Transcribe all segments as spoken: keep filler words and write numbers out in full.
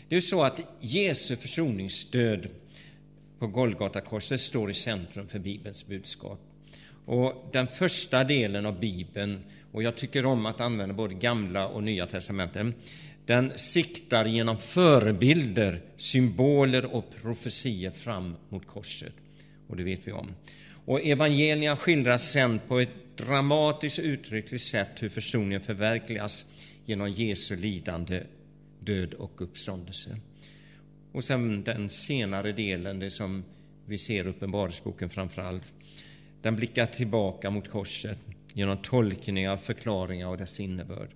Det är så att Jesu försoningsdöd på Golgata korset står i centrum för Bibelns budskap. Och den första delen av Bibeln, och jag tycker om att använda både gamla och nya testamenten, den siktar genom förebilder, symboler och profetier fram mot korset. Och det vet vi om. Och evangelierna skildras sen på ett dramatiskt uttryckligt sätt hur försoningen förverkligas genom Jesu lidande, död och uppståndelse. Och sen den senare delen, det som vi ser i Uppenbarelseboken framförallt, den blickar tillbaka mot korset genom tolkningar, förklaringar och dess innebörd.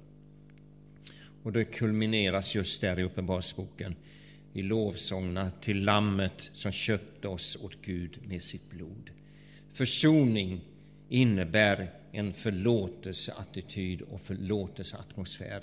Och det kulmineras just där i Uppenbarelseboken i lovsångerna till lammet som köpte oss åt Gud med sitt blod. Försoning innebär en förlåtelseattityd och förlåtelseatmosfär.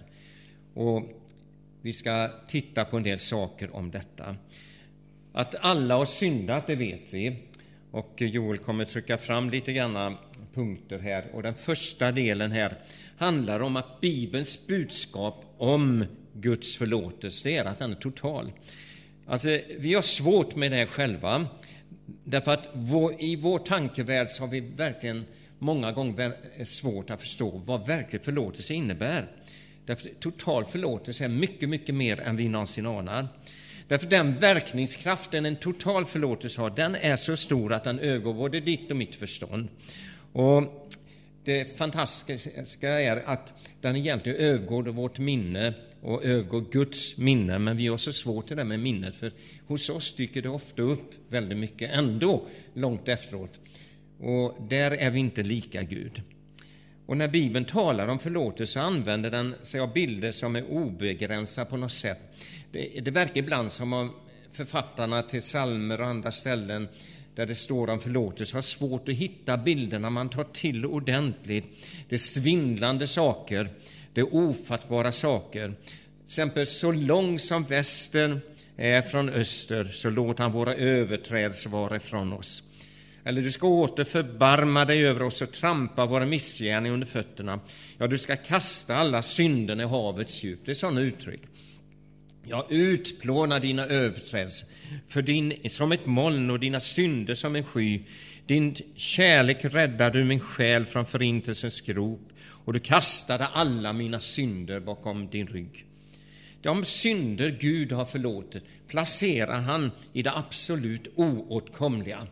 Och vi ska titta på en del saker om detta. Att alla har syndat, det vet vi. Och Joel kommer trycka fram lite grann punkter här. Och den första delen här handlar om att Bibelns budskap om Guds förlåtelse är att den är total. Alltså, vi har svårt med det här själva. Därför att vår, i vår tankevärld så har vi verkligen många gånger svårt att förstå vad verklig förlåtelse innebär. Därför total förlåtelse är mycket, mycket mer än vi någonsin anar. Därför den verkningskraften en total förlåtelse har, den är så stor att den övergår både ditt och mitt förstånd. Och det fantastiska är att den egentligen övergår vårt minne och övergår Guds minne. Men vi har så svårt det där med minnet, för hos oss dyker det ofta upp väldigt mycket ändå långt efteråt. Och där är vi inte lika Gud. Och när Bibeln talar om förlåtelse använder den sig av bilder som är obegränsade på något sätt. Det, det verkar ibland som om författarna till psalmer och andra ställen där det står om förlåtelse har svårt att hitta bilderna man tar till ordentligt. Det är svindlande saker, det är ofattbara saker. Till exempel, så lång som väster är från öster, så låt han våra överträdelser vara ifrån oss. Eller du ska åter förbarma dig över oss och trampa våra missgärningar under fötterna. Ja, du ska kasta alla synderna i havets djup. Det är sådana uttryck. Ja, utplåna dina överträdelser för din, som ett moln och dina synder som en sky. Din kärlek räddar du min själ från förintelsens grop, och du kastade alla mina synder bakom din rygg. De synder Gud har förlåtit placerar han i det absolut oåtkomliga.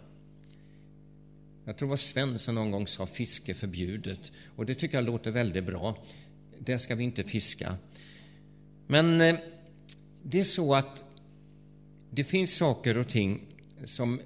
Jag tror vad Svensson någon gång sa, fiske förbjudet. Och det tycker jag låter väldigt bra. Där ska vi inte fiska. Men eh, det är så att det finns saker och ting som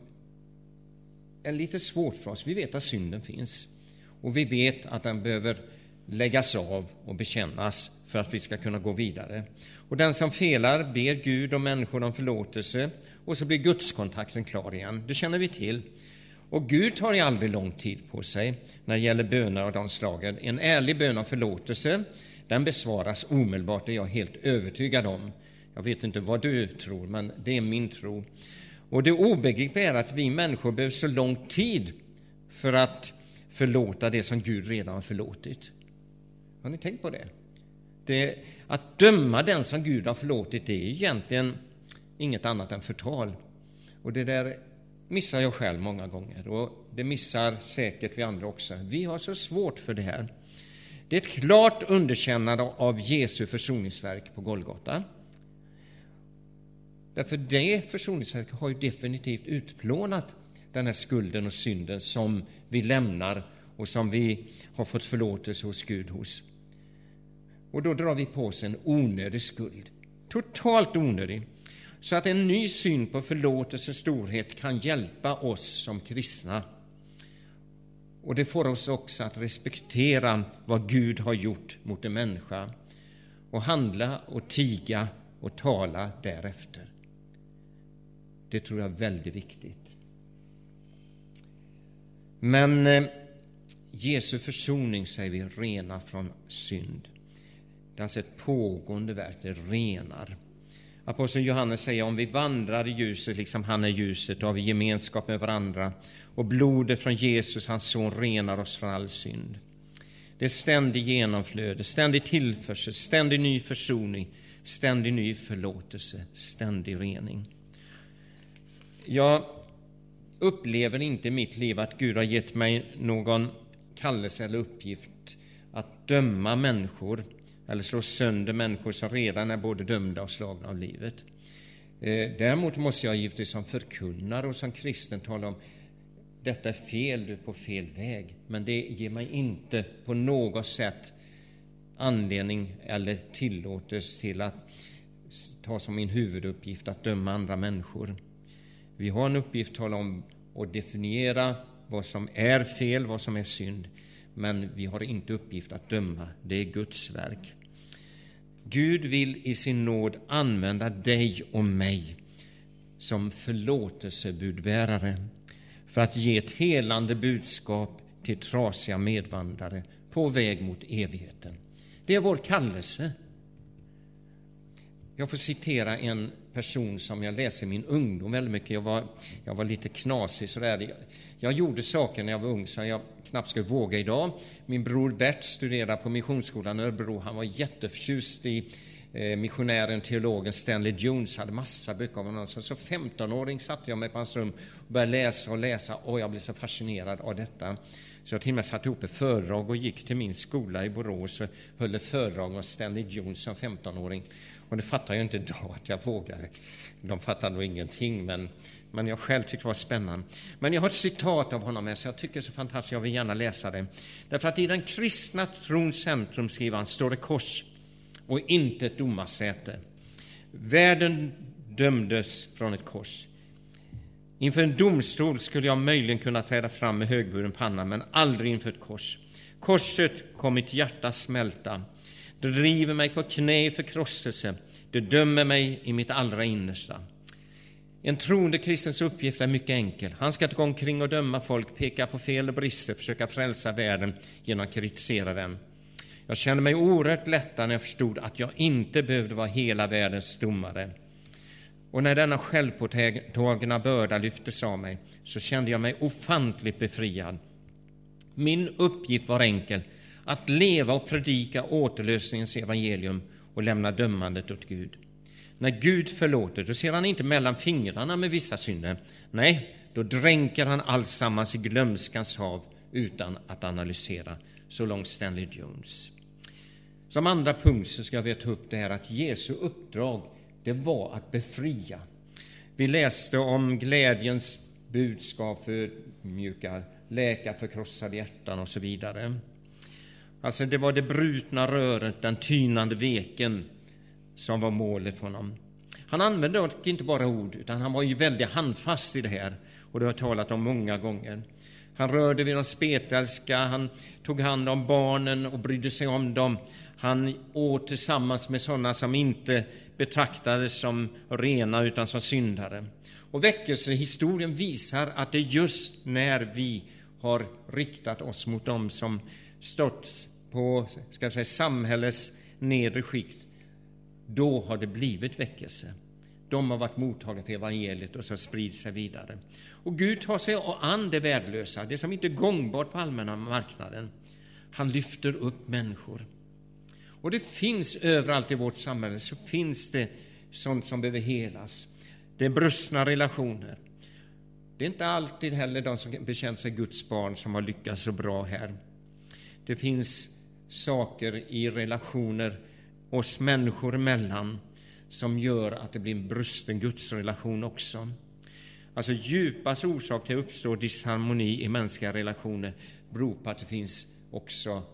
är lite svårt för oss. Vi vet att synden finns. Och vi vet att den behöver läggas av och bekännas för att vi ska kunna gå vidare. Och den som felar ber Gud och människor om förlåtelse, och så blir gudskontakten klar igen. Det känner vi till. Och Gud tar ju aldrig lång tid på sig när det gäller böner av de slagen. En ärlig bön om förlåtelse, den besvaras omedelbart, det är jag helt övertygad om. Jag vet inte vad du tror, men det är min tro. Och det obegripliga är att vi människor behöver så lång tid för att förlåta det som Gud redan har förlåtit. Har ni tänkt på det? det att döma den som Gud har förlåtit, det är egentligen inget annat än förtal. Och det där missar jag själv många gånger, och det missar säkert vi andra också. Vi har så svårt för det här. Det är ett klart underkännande av Jesu försoningsverk på Golgata. Därför det försoningsverket har ju definitivt utplånat den här skulden och synden som vi lämnar och som vi har fått förlåtelse hos Gud hos. Och då drar vi på oss en onödig skuld. Totalt onödig. Så att en ny syn på förlåtelse och storhet kan hjälpa oss som kristna. Och det får oss också att respektera vad Gud har gjort mot en människa. Och handla och tiga och tala därefter. Det tror jag är väldigt viktigt. Men eh, Jesu försoning, säger vi, rena från synd. Det är alltså ett pågående verk, det renar. Aposteln Johannes säger, om vi vandrar i ljuset liksom han är ljuset, då har vi gemenskap med varandra. Och blodet från Jesus, hans son, renar oss från all synd. Det är ständig genomflöde, ständig tillförsel, ständig ny försoning ständig ny förlåtelse, ständig rening. Jag upplever inte i mitt liv att Gud har gett mig någon kallelse eller uppgift att döma människor eller slå sönder människor som redan är både dömda och slagna av livet. Däremot måste jag givetvis som förkunnare och som kristen tala om detta är fel, du är på fel väg. Men det ger mig inte på något sätt anledning eller tillåtelse till att ta som min huvuduppgift att döma andra människor. Vi har en uppgift att tala om och definiera vad som är fel, vad som är synd. Men vi har inte uppgift att döma. Det är Guds verk. Gud vill i sin nåd använda dig och mig som förlåtelsebudbärare för att ge ett helande budskap till trasiga medvandrare på väg mot evigheten. Det är vår kallelse. Jag får citera en person som jag läser i min ungdom väldigt mycket. Jag var, jag var lite knasig sådär. Jag gjorde saker när jag var ung som jag knappt skulle våga idag. Min bror Bert studerade på missionsskolan i Örebro. Han var jätteförtjust i eh, missionären, teologen Stanley Jones. Hade massa böcker av honom. Så, så femtonåring satte jag mig på hans rum och började läsa och läsa. Och jag blev så fascinerad av detta. Så jag till och med satte ihop ett föredrag och gick till min skola i Borås och höll ett föredrag om Stanley Jones som femtonåring. Och det fattar jag inte idag att jag vågade. De fattar nog ingenting, men, men jag själv tyckte det var spännande. Men jag har ett citat av honom här, så jag tycker det är så fantastiskt, jag vill gärna läsa det. Därför att i den kristna trons centrum, skriver han, står det kors och inte ett domarsäte. Världen dömdes från ett kors. Inför en domstol skulle jag möjligen kunna träda fram med högburen panna, men aldrig inför ett kors. Korset kom mitt hjärta smälta. Det driver mig på knä i förkrosselse. Det dömer mig i mitt allra innersta. En troende kristens uppgift är mycket enkel. Han ska gå omkring och döma folk, peka på fel och brister, försöka frälsa världen genom att kritisera den. Jag kände mig oerhört lättad när jag förstod att jag inte behövde vara hela världens domare. Och när denna självpåtagna börda lyftes av mig så kände jag mig ofantligt befriad. Min uppgift var enkel. Att leva och predika återlösningens evangelium och lämna dömandet åt Gud. När Gud förlåter, då ser han inte mellan fingrarna med vissa synder. Nej, då dränker han allsammans i glömskans hav utan att analysera. Så långt Stanley Jones. Som andra punkt så ska vi ta upp det här att Jesu uppdrag, det var att befria. Vi läste om glädjens budskap för mjukar, läka förkrossade hjärtan och så vidare. Alltså det var det brutna röret, den tynande veken som var målet för honom. Han använde dock inte bara ord, utan han var ju väldigt handfast i det här. Och det har jag talat om många gånger. Han rörde vid de spetälska, han tog hand om barnen och brydde sig om dem. Han åt tillsammans med sådana som inte betraktades som rena utan som syndare. Och väckelsehistorien visar att det är just när vi har riktat oss mot dem som stått på, ska jag säga, samhällets nedre skikt, då har det blivit väckelse. De har varit mottagare för evangeliet och så sprids sig vidare. Och Gud tar sig an det värdelösa, det som inte är gångbart på allmänna marknaden. Han lyfter upp människor. Och det finns överallt i vårt samhälle, så finns det sånt som behöver helas. Det är brustna relationer. Det är inte alltid heller de som bekänt sig Guds barn som har lyckats så bra här. Det finns saker i relationer oss människor emellan som gör att det blir en brusten gudsrelation också. Alltså djupast orsak till att uppstå disharmoni i mänskliga relationer beror på att det finns också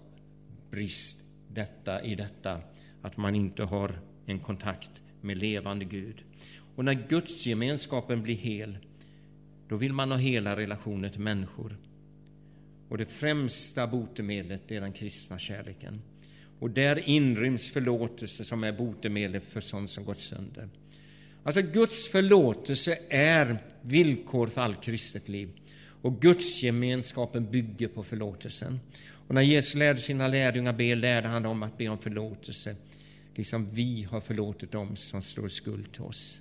brist detta i detta, att man inte har en kontakt med levande Gud. Och när Guds gemenskapen blir hel, då vill man ha hela relationer till människor. Och det främsta botemedlet är den kristna kärleken. Och där inryms förlåtelse som är botemedlet för sånt som gått sönder. Alltså Guds förlåtelse är villkor för allt kristet liv. Och Guds gemenskapen bygger på förlåtelsen. Och när Jesus lärde sina lärjungar be, lärde han dem att be om förlåtelse. Liksom vi har förlåtit dem som står skuld till oss.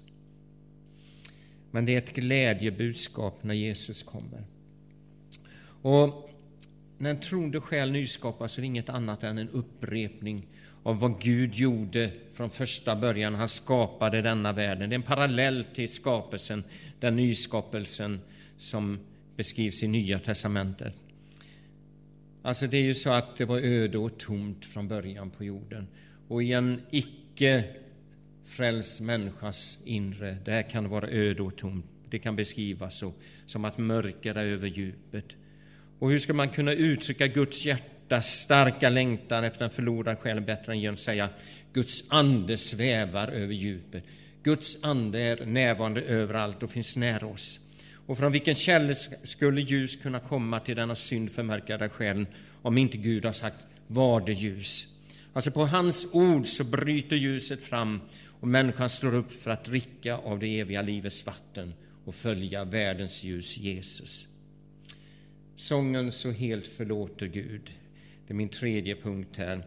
Men det är ett glädjebudskap när Jesus kommer. Och när en troende själ nyskapas så är det inget annat än en upprepning av vad Gud gjorde från första början. Han skapade denna världen. Det är en parallell till skapelsen, den nyskapelsen som beskrivs i Nya testamentet. Alltså det är ju så att det var öde och tomt från början på jorden. Och i en icke frälst människas inre, där kan det vara öde och tomt. Det kan beskrivas så, som att mörker är över djupet. Och hur ska man kunna uttrycka Guds hjärta starka längtan efter en förlorad själ bättre än genom att säga Guds ande svävar över djupet. Guds ande är närvarande överallt och finns nära oss. Och från vilken källa skulle ljus kunna komma till denna synd förmörkade själen om inte Gud har sagt var det ljus? Alltså på hans ord så bryter ljuset fram och människan står upp för att dricka av det eviga livets vatten och följa världens ljus, Jesus. Sången Så helt förlåter Gud. Det är min tredje punkt här.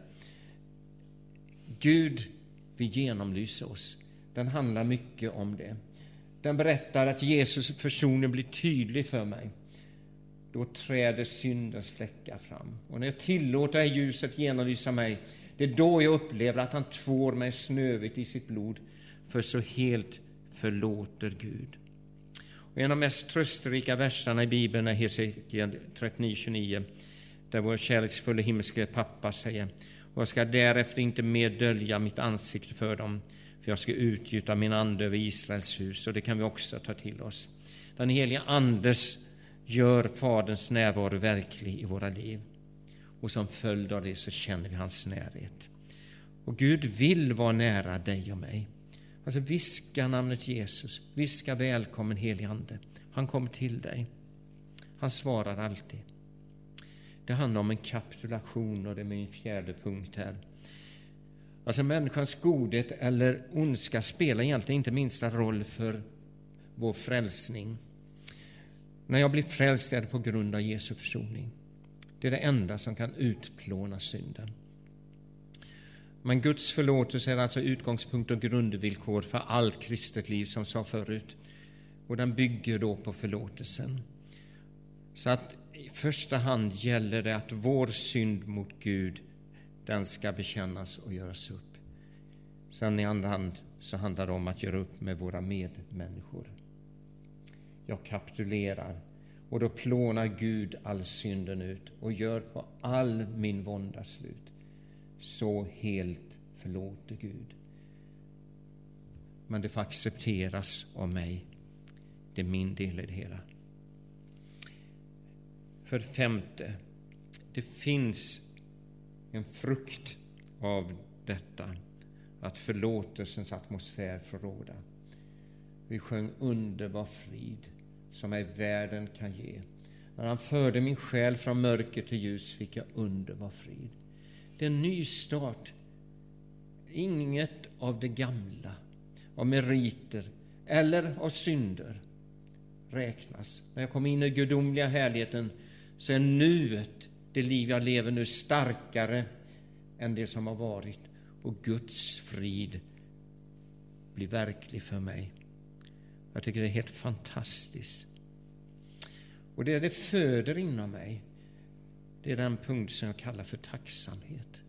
Gud vill genomlysa oss. Den handlar mycket om det. Den berättar att Jesus försoning blir tydlig för mig. Då träder syndens fläckar fram. Och när jag tillåter ljuset genomlysa mig, det är då jag upplever att han tvår mig snövigt i sitt blod. För så helt förlåter Gud. Och en av de mest trösterika verserna i Bibeln är Hesekiel trettionio tjugonio. Där vår kärleksfulla himmelske pappa säger: och jag ska därefter inte mer dölja mitt ansikte för dem. För jag ska utgjuta min ande över Israels hus. Och det kan vi också ta till oss. Den heliga andes gör faderns närvaro verklig i våra liv. Och som följd av det så känner vi hans närhet. Och Gud vill vara nära dig och mig. Alltså viska namnet Jesus. Viska välkommen helig ande. Han kommer till dig. Han svarar alltid. Det handlar om en kapitulation och det är min fjärde punkt här. Alltså människans godhet eller ondska spelar egentligen inte minsta roll för vår frälsning. När jag blir frälst är det på grund av Jesu försoning. Det är det enda som kan utplåna synden. Men Guds förlåtelse är alltså utgångspunkt och grundvillkor för allt kristet liv, som sa förut. Och den bygger då på förlåtelsen. Så att i första hand gäller det att vår synd mot Gud, den ska bekännas och göras upp. Sen i andra hand så handlar det om att göra upp med våra medmänniskor. Jag kapitulerar och då plånar Gud all synden ut och gör på all min vånda slut. Så helt förlåter Gud. Men det får accepteras av mig. Det är min del i det hela. För det femte, det finns en frukt av detta, att förlåtelsens atmosfär får råda. Vi sjöng underbar frid som ej världen kan ge. När han förde min själ från mörker till ljus fick jag underbar frid. Det är en ny start. Inget av det gamla, av meriter eller av synder räknas. När jag kommer in i gudomliga härligheten så är nuet, det liv jag lever nu, starkare än det som har varit. Och Guds frid blir verklig för mig. Jag tycker det är helt fantastiskt. Och det det föder inom mig, det är den punkt som jag kallar för tacksamhet.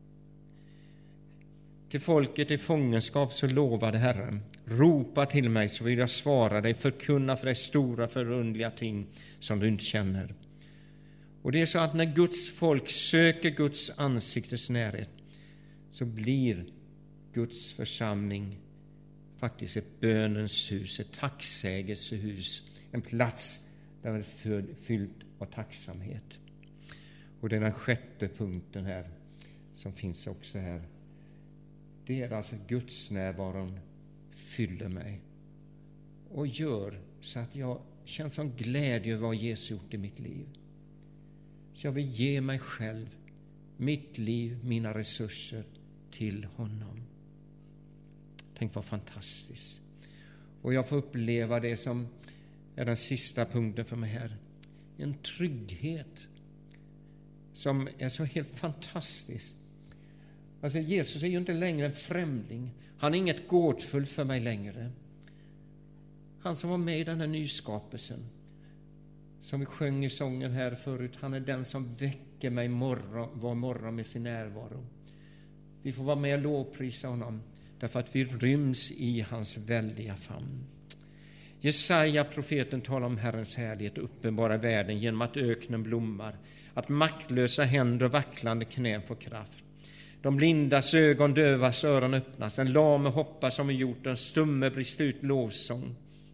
Till folket i fångenskap så lovade Herren: ropa till mig så vill jag svara dig, förkunna för dig stora förundliga ting som du inte känner. Och det är så att när Guds folk söker Guds ansiktes närhet så blir Guds församling faktiskt ett bönens hus, ett tacksägelsehus, en plats där det är fyllt av tacksamhet. Och det är den sjätte punkten här som finns också här. Det är alltså Guds närvaron fyller mig och gör så att jag känner som glädje över vad Jesus gjort i mitt liv. Så jag vill ge mig själv, mitt liv, mina resurser till honom. Tänk vad fantastiskt. Och jag får uppleva det som är den sista punkten för mig här. En trygghet som är så helt fantastisk. Alltså Jesus är ju inte längre en främling. Han är inget gåtfull för mig längre. Han som var med i den här nyskapelsen. Som vi sjöng i sången här förut, han är den som väcker mig morgon, var morgon med sin närvaro. Vi får vara med och lovprisa honom, därför att vi ryms i hans väldiga famn. Jesaja, profeten, talar om Herrens härlighet och uppenbara världen genom att öknen blommar, att maktlösa händer och vacklande knän får kraft. De blindas ögon, dövas öron öppnas, en lame hoppar som en hjort, en stumme brister ut lovsång.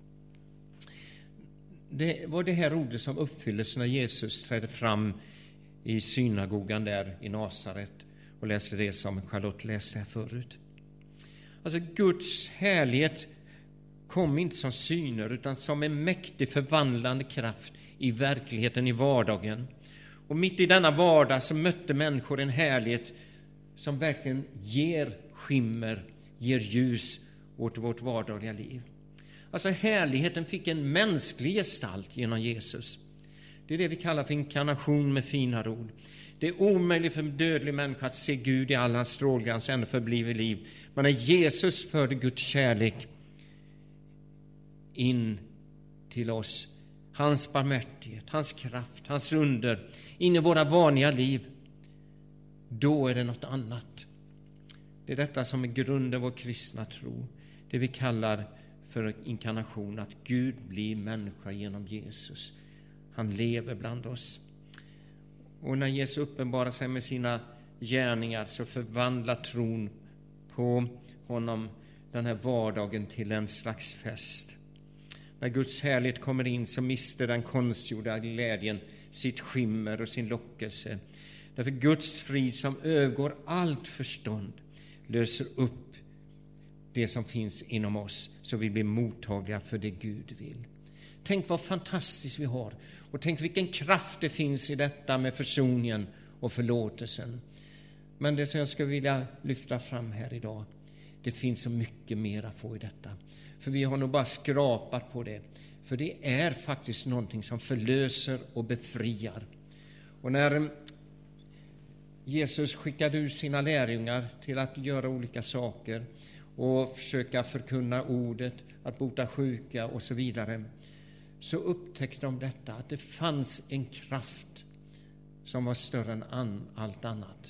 Det var det här ordet som uppfylldes när Jesus trädde fram i synagogan där i Nasaret och läste det som Charlotte läste här förut. Alltså Guds härlighet kom inte som syner utan som en mäktig förvandlande kraft i verkligheten, i vardagen. Och mitt i denna vardag så mötte människor en härlighet som verkligen ger skimmer, ger ljus åt vårt vardagliga liv. Alltså härligheten fick en mänsklig gestalt genom Jesus. Det är det vi kallar för inkarnation med fina ord. Det är omöjligt för en dödlig människa att se Gud i all hans strålglans ännu förbliver liv. Men när Jesus förde Guds kärlek in till oss, hans barmhärtighet, hans kraft, hans under, in i våra vanliga liv, då är det något annat. Det är detta som är grunden vår kristna tro. Det vi kallar för inkarnation, att Gud blir människa genom Jesus. Han lever bland oss. Och när Jesus uppenbarar sig med sina gärningar så förvandlar tron på honom den här vardagen till en slags fest. När Guds härlighet kommer in så mister den konstgjorda glädjen sitt skimmer och sin lockelse. Därför Guds frid som övergår allt förstånd löser upp det som finns inom oss så vi blir mottagliga för det Gud vill. Tänk vad fantastiskt vi har. Och tänk vilken kraft det finns i detta med försoningen och förlåtelsen. Men det som jag skulle vilja lyfta fram här idag, det finns så mycket mer att få i detta. För vi har nog bara skrapat på det. För det är faktiskt någonting som förlöser och befriar. Och när Jesus skickade ut sina lärjungar till att göra olika saker och försöka förkunna ordet, att bota sjuka och så vidare, så upptäckte de detta, att det fanns en kraft som var större än an, allt annat.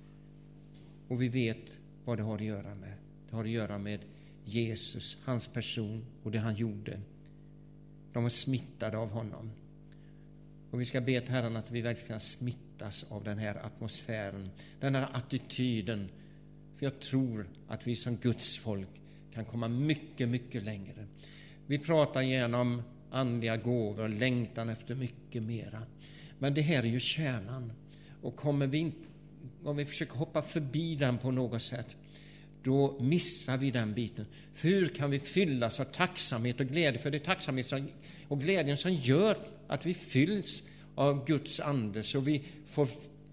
Och vi vet vad det har att göra med. Det har att göra med Jesus, hans person och det han gjorde. De var smittade av honom. Och vi ska be till Herren att vi verkligen smittas av den här atmosfären, den här attityden. För jag tror att vi som Guds folk kan komma mycket, mycket längre. Vi pratar gärna om andliga gåvor och längtan efter mycket mera. Men det här är ju kärnan. Och kommer vi in, om vi försöker hoppa förbi den på något sätt, då missar vi den biten. Hur kan vi fyllas av tacksamhet och glädje? För det är tacksamhet och glädjen som gör att vi fylls av Guds ande. Så vi får,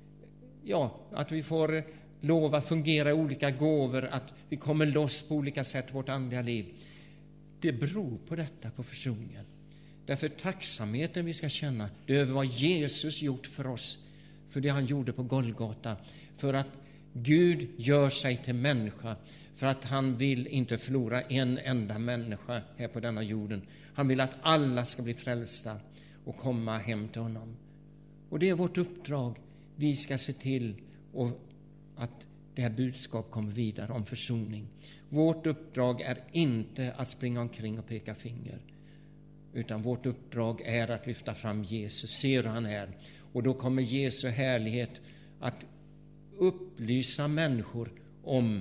ja, att vi får lov att fungera i olika gåvor. Att vi kommer loss på olika sätt i vårt andliga liv. Det beror på detta, på försoningen. Därför tacksamheten vi ska känna, det är över vad Jesus gjort för oss. För det han gjorde på Golgata. För att Gud gör sig till människa, för att han vill inte förlora en enda människa här på denna jorden. Han vill att alla ska bli frälsta och komma hem till honom. Och det är vårt uppdrag. Vi ska se till och att det här budskap kommer vidare om försoning. Vårt uppdrag är inte att springa omkring och peka finger, utan vårt uppdrag är att lyfta fram Jesus, se hur han är. Och då kommer Jesu härlighet att upplysa människor om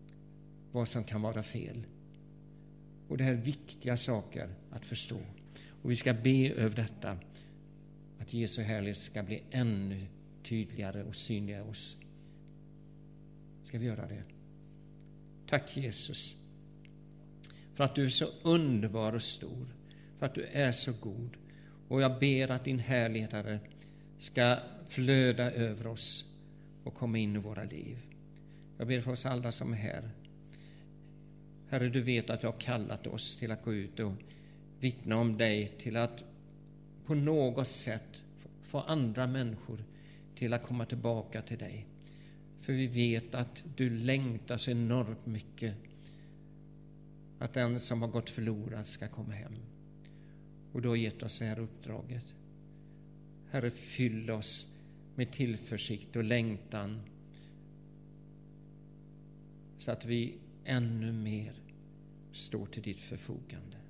vad som kan vara fel. Och det här är viktiga saker att förstå. Och vi ska be över detta, att Jesu härlighet ska bli ännu tydligare och synligare oss. Ska vi göra det? Tack Jesus, för att du är så underbar och stor, för att du är så god. Och jag ber att din härlighet, Herre, ska flöda över oss och komma in i våra liv. Jag ber för oss alla som är här. Herre, du vet att du har kallat oss till att gå ut och vittna om dig, till att på något sätt få andra människor till att komma tillbaka till dig. För vi vet att du längtar så enormt mycket att den som har gått förlorad ska komma hem. Och du har gett oss det här uppdraget. Herre, fyll oss med tillförsikt och längtan så att vi ännu mer står till ditt förfogande.